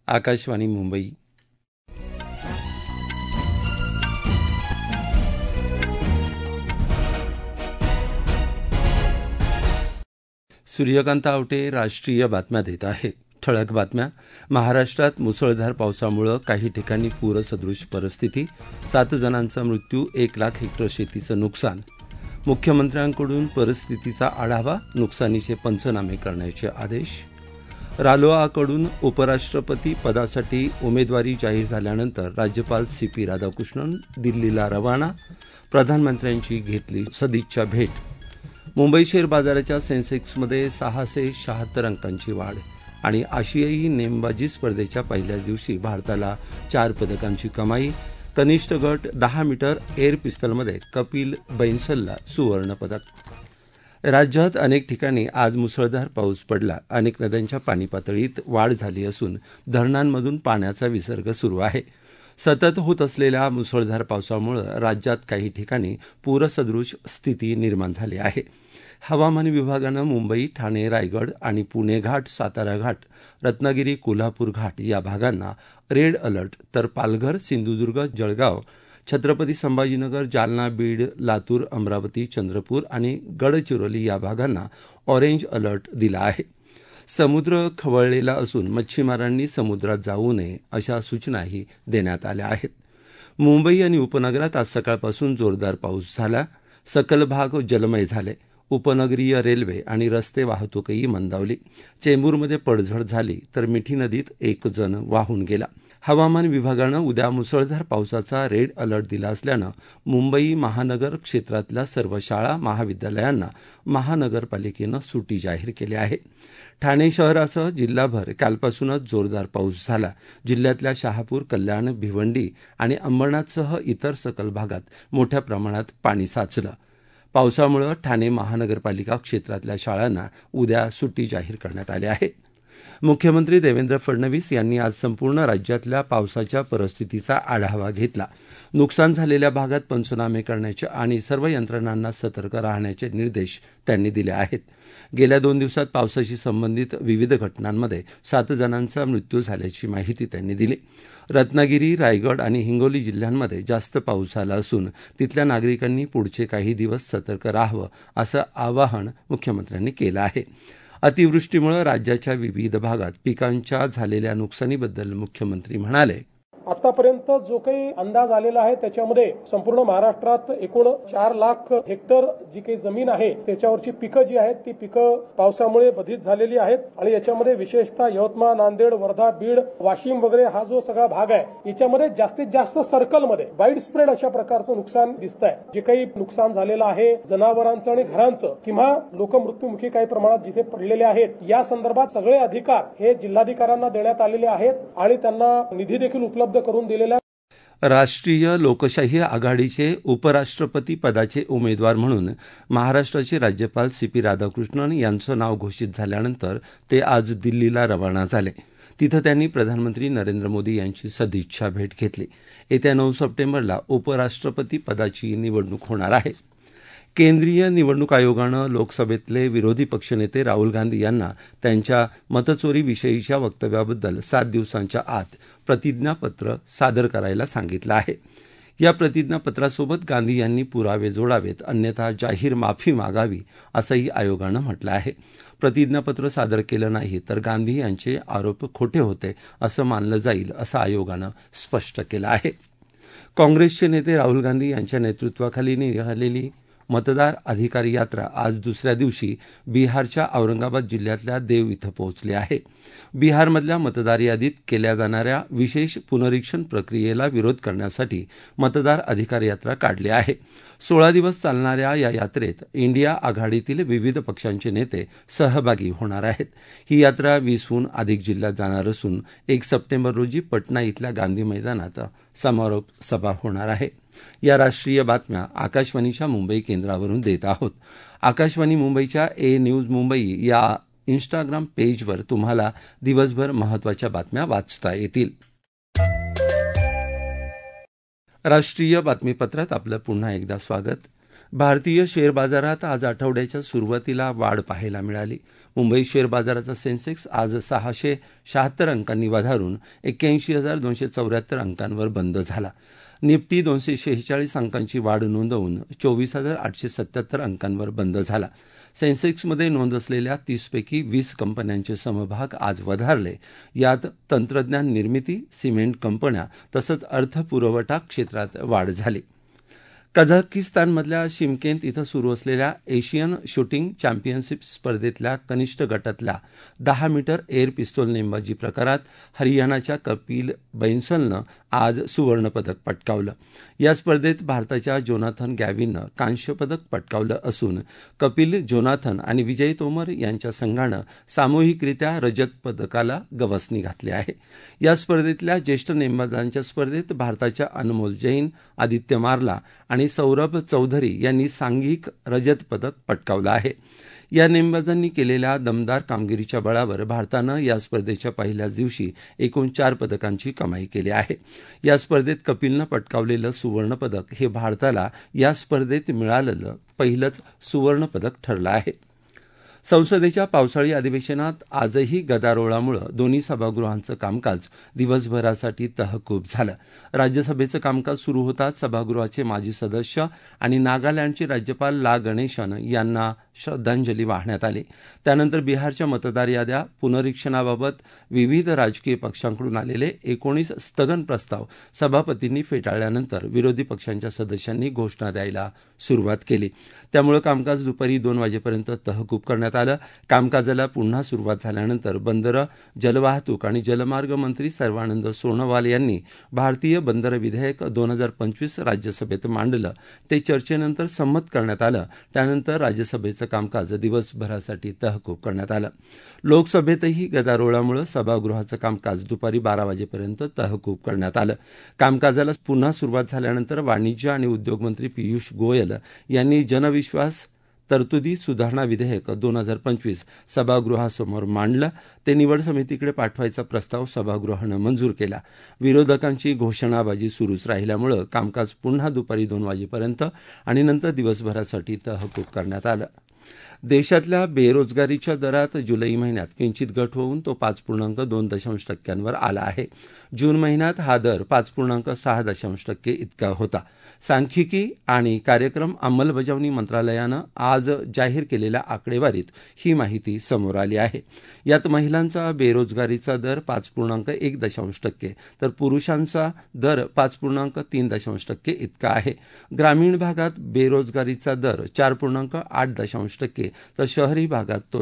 आकाशवाणी मुंबई. सूर्यकांत आवटे राष्ट्रीय बातम्या देत आहे. ठळक बातम्या. महाराष्ट्रात मुसळधार पावसामुळे काही ठिकाणी पूरसदृश परिस्थिती, 7 जणांचा मृत्यू, 1 लाख हेक्टर शेतीचं नुकसान. मुख्यमंत्र्यांकडून परिस्थितीचा आढावा, नुकसानीचे पंचनामे करण्याचे आदेश. रालोआकडून उपराष्ट्रपती पदासाठी उमेदवारी जाहीर झाल्यानंतर राज्यपाल CP राधाकृष्णन दिल्लीला रवाना, प्रधानमंत्र्यांची घेतली सदिच्छा भेट. मुंबई शेअर बाजाराच्या सेन्सेक्समध्ये 676 अंकांची वाढ आणि आशियाई नेमबाजी स्पर्धेच्या पहिल्याच दिवशी भारताला 4 पदकांची कमाई. कनिष्ठ गट 10 मीटर एअर पिस्तलमध्ये कपिल बैन्सलला सुवर्णपदक. राज्यात अनेक ठिकाणी आज मुसळधार पाऊस पडला. अनेक नद्यांच्या पाणी पातळीत वाढ झाली असून धरणांमधून पाण्याचा विसर्ग सुरू आहे. सतत होत असलेल्या मुसळधार पावसामुळे राज्यात काही ठिकाणी पूरसदृश स्थिती निर्माण झाली आहे. हवामान विभागानं मुंबई, ठाणे, रायगड आणि पुणे घाट, सातारा घाट, रत्नागिरी, कोल्हापूर घाट या भागांना रेड अलर्ट, तर पालघर, सिंधुदुर्ग, जळगाव, छत्रपती संभाजीनगर, जालना, बीड, लातूर, अमरावती, चंद्रपूर आणि गडचिरोली या भागांना ऑरेंज अलर्ट दिला आहे. समुद्र खवळलेला असून मच्छीमारांनी समुद्रात जाऊ नये अशा सूचनाही देण्यात आल्या आहेत. मुंबई आणि उपनगरात आज सकाळपासून जोरदार पाऊस झाला. सकल भाग जलमय झाले. उपनगरीय रेल्वे आणि रस्ते वाहतूकही मंदावली. चेंबूरमध्ये पडझड झाली तर मिठी नदीत 1 जण वाहून गेला. हवामान विभागानं उद्या मुसळधार पावसाचा रेड अलर्ट दिला असल्यानं मुंबई महानगर क्षेत्रातल्या सर्व शाळा, महाविद्यालयांना महानगरपालिकेनं सुट्टी जाहीर केली आहे. ठाणे शहरासह जिल्हाभर कालपासूनच जोरदार पाऊस झाला. जिल्ह्यातल्या शहापूर, कल्याण, भिवंडी आणि अंबरनाथसह इतर सखल भागात मोठ्या प्रमाणात पाणी साचलं. पावसामुळे ठाणे महानगरपालिका क्षेत्रातल्या शाळांना उद्या सुट्टी जाहीर करण्यात आली आहे. मुख्यमंत्री देवेंद्र फडणवीस यांनी आज संपूर्ण राज्यातल्या पावसाच्या परिस्थितीचा आढावा घेतला. नुकसान झालेल्या भागात पंचनामे करण्याचे आणि सर्व यंत्रणांना सतर्क राहण्याचे निर्देश त्यांनी दिले आहेत. गेल्या 2 दिवसात पावसाशी संबंधित विविध घटनांमध्ये 7 जणांचा मृत्यू झाल्याची माहिती त्यांनी दिली. रत्नागिरी, रायगड आणि हिंगोली जिल्ह्यांमध्ये जास्त पाऊस झाला असून तिथल्या नागरिकांनी पुढचे काही दिवस सतर्क राहावं असं आवाहन मुख्यमंत्र्यांनी केलं आहे. अतिवृष्टीमुळे राज्याच्या विविध भागात पिकांच्या झालेल्या नुकसानीबद्दल मुख्यमंत्री म्हणाले, आतापर्यंत जो काही अंदाज आलेला आहे त्याच्यामध्ये संपूर्ण महाराष्ट्रात एकूण 4 लाख हेक्टर जी काही जमीन आहे त्याच्यावरची पिकं जी आहेत ती पिकं पावसामुळे बाधित झालेली आहेत आणि याच्यामध्ये विशेषतः यवतमाळ, नांदेड, वर्धा, बीड, वाशिम वगैरे हा जो सगळा भाग आहे याच्यामध्ये जास्तीत जास्त सर्कलमध्ये वाईड स्प्रेड अशा प्रकारचं नुकसान दिसत आहे. जे काही नुकसान झालेलं आहे जनावरांचं आणि घरांचं किंवा लोक मृत्यूमुखी काही प्रमाणात जिथे पडलेले आहेत या संदर्भात सगळे अधिकार हे जिल्हाधिकाऱ्यांना देण्यात आलेले आहेत आणि त्यांना निधी देखील उपलब्ध करून दिलेला. राष्ट्रीय लोकशाही आघाडीचे उपराष्ट्रपती पदाचे उमेदवार म्हणून महाराष्ट्राचे राज्यपाल CP राधाकृष्णन यांचं नाव घोषित झाल्यानंतर ते आज दिल्लीला रवाना झाले. तिथं त्यांनी प्रधानमंत्री नरेंद्र मोदी यांची सदिच्छा भेट घेतली. येत्या 9 सप्टेंबरला उपराष्ट्रपती पदाची निवडणूक होणार आहे. केंद्रीय निवडणूक आयोगानं लोकसभेतले विरोधी पक्षनेते राहुल गांधी यांना त्यांच्या मतचोरीविषयीच्या वक्तव्याबद्दल 7 दिवसांच्या आत प्रतिज्ञापत्र सादर करायला सांगितलं आहे. या प्रतिज्ञापत्रासोबत गांधी यांनी पुरावे जोडावेत, अन्यथा जाहीर माफी मागावी असंही आयोगानं म्हटलं आहे. प्रतिज्ञापत्र सादर केलं नाही तर गांधी यांचे आरोप खोटे होते असं मानलं जाईल असं आयोगानं स्पष्ट केलं आहे. काँग्रेसचे नेते राहुल गांधी यांच्या नेतृत्वाखाली निघालेली मतदार अधिकारी यात्रा आज दुसऱ्या दिवशी बिहारच्या औरंगाबाद जिल्ह्यातल्या देव इथं पोहोचली आहे. बिहारमधल्या मतदार यादीत केल्या जाणाऱ्या विशेष पुनरीक्षण प्रक्रियेला विरोध करण्यासाठी मतदार अधिकार यात्रा काढली आहे. 16 दिवस चालणाऱ्या या यात्रेत इंडिया आघाडीतील विविध पक्षांचे नेते सहभागी होणार आहेत. ही यात्रा 20हून अधिक जिल्ह्यात जाणार असून 1 सप्टेंबर रोजी पटना इथल्या गांधी मैदानात समारोप सभा होणार आहे. या राष्ट्रीय बातम्या आकाशवाणीच्या मुंबई केंद्रावरून देत आहोत. आकाशवाणी मुंबईच्या न्यूज मुंबई या इंस्टाग्राम पेजवर तुम्हाला दिवसभर महत्त्वाच्या बातम्या वाचता येतील. राष्ट्रीय बातमीपत्रात आपलं पुन्हा एकदा स्वागत. भारतीय शेअर बाजारात आज आठवड्याच्या सुरुवातीला वाढ पाहायला मिळाली. मुंबई शेअर बाजाराचा सेन्सेक्स आज 676 अंकांनी वधारून 81,274 अंकांवर बंद झाला. निफ्टी 246 अंकांची वाढ नोंदवून 24,877 अंकांवर बंद झाला. सेन्सेक्समध्ये नोंद असलेल्या 30पैकी 20 कंपन्यांचे समभाग आज वधारले. यात तंत्रज्ञान निर्मिती, सिमेंट कंपन्या तसंच अर्थपुरवठा क्षेत्रात वाढ झाली. कझाकिस्तानमधल्या शिमकेंत इथं सुरू असलेल्या एशियन शूटिंग चॅम्पियनशिप स्पर्धेतल्या कनिष्ठ गटातल्या 10 मीटर एअर पिस्तूल नेमबाजी प्रकारात हरियाणाच्या कपिल बैन्सलनं आज सुवर्णपदक पटकावलं. या स्पर्धेत भारताच्या जोनाथन गॅविननं कांस्य पदक पटकावलं असून कपिल, जोनाथन आणि विजय तोमर यांच्या संघानं सामूहिकरित्या रजत पदकाला गवसणी घातली आहे. या स्पर्धेतल्या ज्येष्ठ नेमबाजांच्या स्पर्धेत भारताच्या अनमोल जैन, आदित्य मारला आणि सौरभ चौधरी यांनी सांघिक रजत पदक पटकावलं आहे. या नेमबाजांनी केलेल्या दमदार कामगिरीच्या बळावर भारतानं या स्पर्धेच्या पहिल्याच दिवशी एकूण 4 पदकांची कमाई केली आहे. या स्पर्धेत कपिलनं पटकावलेलं सुवर्णपदक हे भारताला या स्पर्धेत मिळालेलं पहिलंच सुवर्णपदक ठरलं आहे. संसदेच्या पावसाळी अधिवेशनात आजही गदारोळामुळे दोन्ही सभागृहांचं कामकाज दिवसभरासाठी तहकूब झालं. राज्यसभेचं कामकाज सुरू होताच सभागृहाचे माजी सदस्य आणि नागालँडचे राज्यपाल ला गणेशन यांना श्रद्धांजली वाहण्यात आली. त्यानंतर बिहारच्या मतदार याद्या पुनरीक्षणाबाबत विविध राजकीय पक्षांकडून आलेले 19 स्थगन प्रस्ताव सभापतींनी फेटाळल्यानंतर विरोधी पक्षांच्या सदस्यांनी घोषणा द्यायला सुरुवात केली. त्यामुळे कामकाज दुपारी 2 वाजेपर्यंत तहकूब करण्यात आलं. कामकाजाला पुन्हा सुरुवात झाल्यानंतर बंदरं, जलवाहतूक आणि जलमार्ग मंत्री सर्वानंद सोनोवाल यांनी भारतीय बंदर विधेयक 2025 राज्यसभेत मांडलं. ते चर्चेनंतर संमत करण्यात आलं. त्यानंतर राज्यसभेचं कामकाज दिवसभरासाठी तहकूब करण्यात आलं. लोकसभेतही गदारोळामुळे सभागृहाचं कामकाज दुपारी 12 वाजेपर्यंत तहकूब करण्यात आलं. कामकाजाला पुन्हा सुरुवात झाल्यानंतर वाणिज्य आणि उद्योग मंत्री पियुष गोयल यांनी जनविश्वास तरतुदी सुधारणा विधेयक 2025 सभागृहासमोर मांडलं. ते निवड समितीकडे पाठवायचा प्रस्ताव सभागृहानं मंजूर केला. विरोधकांची घोषणाबाजी सुरूच राहिल्यामुळे कामकाज पुन्हा दुपारी 2 वाजेपर्यंत आणि नंतर दिवसभरासाठी तहकूब करण्यात आलं. देशातल्या बेरोजगारीच्या दरात जुलै महिन्यात किंचित घट होऊन तो 5.2% आला आहे. जून महिन्यात हा दर 5.6% इतका होता. सांख्यिकी आणि कार्यक्रम अंमलबजावणी मंत्रालयानं आज जाहीर केलेल्या आकडेवारीत ही माहिती समोर आली आहे. यात महिलांचा बेरोजगारीचा दर 5.1% तर पुरुषांचा दर 5.3% इतका आहे. ग्रामीण भागात बेरोजगारीचा दर 4.8% तर शहरी भागात तो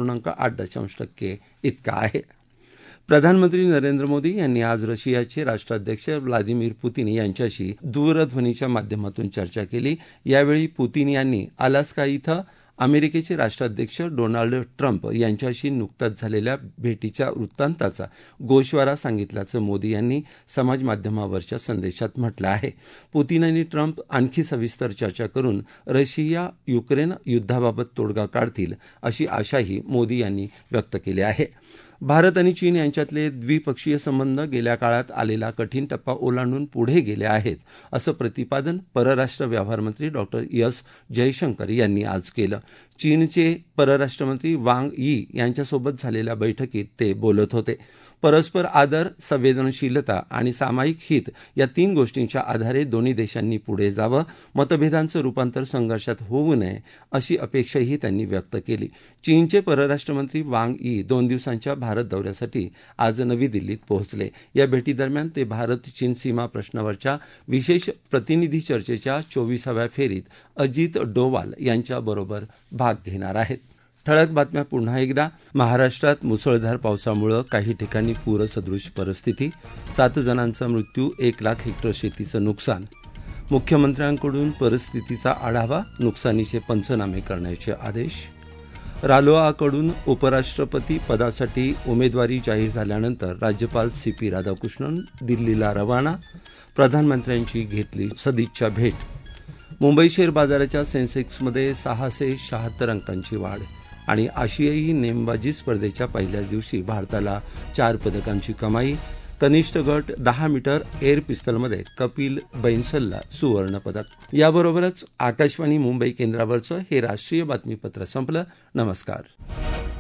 6.8% इतका आहे. प्रधानमंत्री नरेंद्र मोदी यांनी आज रशियाचे राष्ट्राध्यक्ष व्लादिमीर पुतिन यांच्याशी दूरध्वनीच्या माध्यमातून चर्चा केली. यावेळी पुतिन यांनी अलास्का इथं अमेरिकेचे राष्ट्राध्यक्ष डोनाल्ड ट्रम्प यांच्याशी नुकताच झालेल्या भेटीच्या वृत्तांताचा गोषवारा सांगितल्याचं मोदी यांनी समाजमाध्यमावरच्या संदेशात म्हटलं आहे. पुतिन आणि ट्रम्प आणखी सविस्तर चर्चा करून रशिया युक्रेन युद्धाबाबत तोडगा काढतील अशी आशाही मोदी यांनी व्यक्त केली आहे. भारत आणि चीन यांच्यातले द्विपक्षीय संबंध गेल्या काळात आलेला कठीण टप्पा ओलांडून पुढे गेले आहेत असं प्रतिपादन परराष्ट्र व्यवहार मंत्री डॉ एस जयशंकर यांनी आज केलं. चीनचे परराष्ट्रमंत्री वांग यी यांच्यासोबत झालेल्या बैठकीत ते बोलत होते. परस्पर आदर, संवेदनशीलता आणि सामायिक हित या 3 गोष्टींच्या आधारे दोन्ही देशांनी पुढे जावं, मतभेदांचं रूपांतर संघर्षात होऊ नये अशी अपेक्षाही त्यांनी व्यक्त केली. चीनचे परराष्ट्रमंत्री वांग यी 2 दिवसांच्या भारत दौऱ्यासाठी आज नवी दिल्लीत पोहोचले. या भेटीदरम्यान ते भारत चीन सीमा प्रश्नावरच्या विशेष प्रतिनिधी चर्चेच्या 24व्या फेरीत अजित डोवाल यांच्याबरोबर भाग घेणार आहेत. ठळक बातम्या पुन्हा एकदा. महाराष्ट्रात मुसळधार पावसामुळे काही ठिकाणी पूरसदृश परिस्थिती, 7 जणांचा मृत्यू, 1 लाख हेक्टर शेतीचं नुकसान. मुख्यमंत्र्यांकडून परिस्थितीचा आढावा, नुकसानीचे पंचनामे करण्याचे आदेश. रालोआकडून उपराष्ट्रपती पदासाठी उमेदवारी जाहीर झाल्यानंतर राज्यपाल CP राधाकृष्णन दिल्लीला रवाना. प्रधानमंत्र्यांची घेतली सदिच्छा भेट. मुंबई शेअर बाजाराच्या सेन्सेक्समध्ये 676 अंकांची वाढ. आणि आशियाई नेमबाजी स्पर्धेच्या पहिल्याच दिवशी भारताला 4 पदकांची कमाई. कनिष्ठ गट 10 मीटर एअर पिस्तलमध्ये कपिल बैन्सलला सुवर्ण पदक. याबरोबरच आकाशवाणी मुंबई केंद्रावरचं हे राष्ट्रीय बातमीपत्र संपलं. नमस्कार.